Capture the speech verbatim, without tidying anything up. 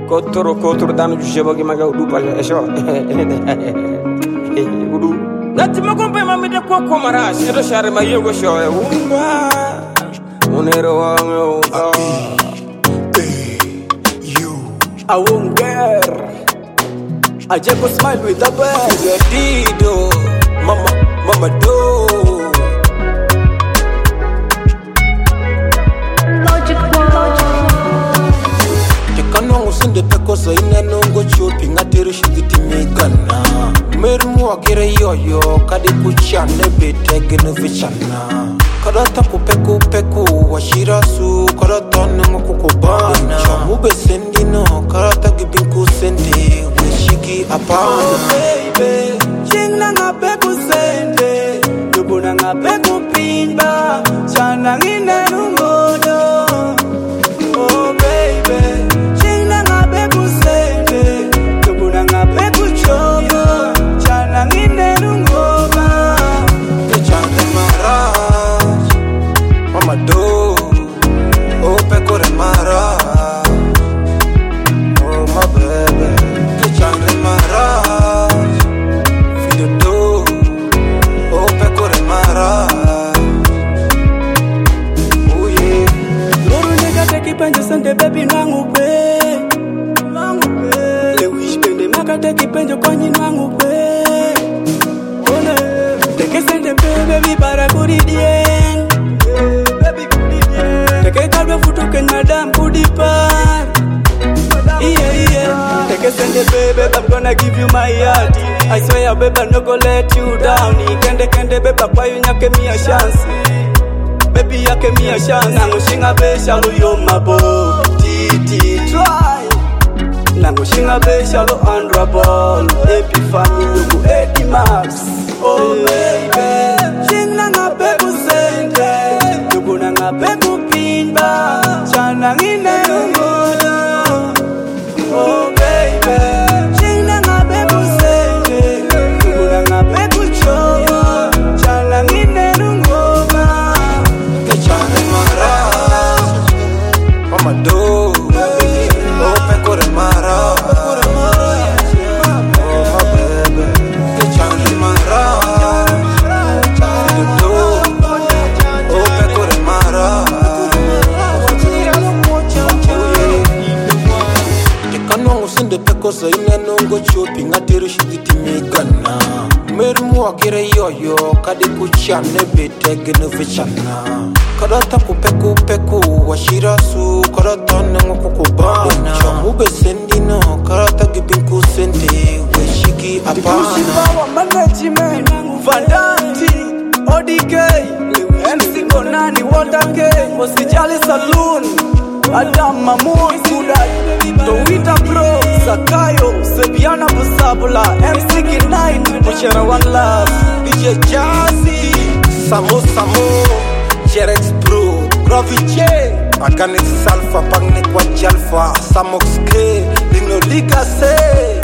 Kotoro kotoro danu jebo ki maga udu pa esho. Udu. Nati magombe mamide kwa kwa mara shiro share ma yego sho e umba. Monero wango. I won't care. I just go smile with a bag. Dido, mama, mama do. Logic one. You can't send the pecos in a no go shopping at the Rishiti Megana. Mermu Akira yo yo, Kadikucha, Nebe, taking a vishana. Karata kupeku peku, washirasu, karata namukubana. Chamube sendino, karata gibinku sende, wishiki apana. Oh baby, chingna nga peku sende, lubuna nga peku pinba, chana ngine rungodo. Oh baby, chingna nga peku sende, lubuna nga peku chobo, chana ngine rungoba. Echande maraj, mama do, oh peko re maraj, oh my baby. Echande maraj, fide do, oh peko re maraj, oh yeah. Loro nega teki penjo sende baby nangu pe, nangu pe. Le wish pende maka teki penjo konyi nangu pe. One, teke sende pe baby para kuri dien, baby kuri dien. Teke kalbe futu ken madam kudi par, yeah yeah. Teke sende baby, I'm gonna give you my heart. I swear baby, I'm not gonna let you down. Kende kende baby, kwa yu nyake mi a chance. Baby yake mi a chance. Nangushinga be shalo yo mabo, titi try. Nangushinga be shalo undraball, Epifani yuku Eddie Max. Oh baby, shinga nga peku sende, yuku na nga peku pinba, chana ngine rungodo. Oh baby, shinga nga peku sende, yuku na nga peku chobo, chana ngine rungoba. Echande maraj, mama do, oh peko re maraj, oh my baby. Echande maraj, fide do, oh peko re maraj, Tekano sende peko sa ina nongo shopping at the Rishiti Megana. Mermu Akira yo yo, Kadikucha, Nebe, taking a vishana. Karata kupeku peku, washirasu, karata namukubana. Chamube sendino, karata gibinku sende, wishiki apana. Ushiba wa management, Vandanti, O D K, M C Konani, Water K, Mosijali Saloon, Adam Mamoy, Sudai, Towita Pro, Sakayo, Sebiana Busabula, M C Knight, Mushara One Love, D J Jazzy, Samo Samo, Jerex Pro, Gravy J, Akanet Salfa, Pagnek Wajalfa, Samox K, Lino Liga Se.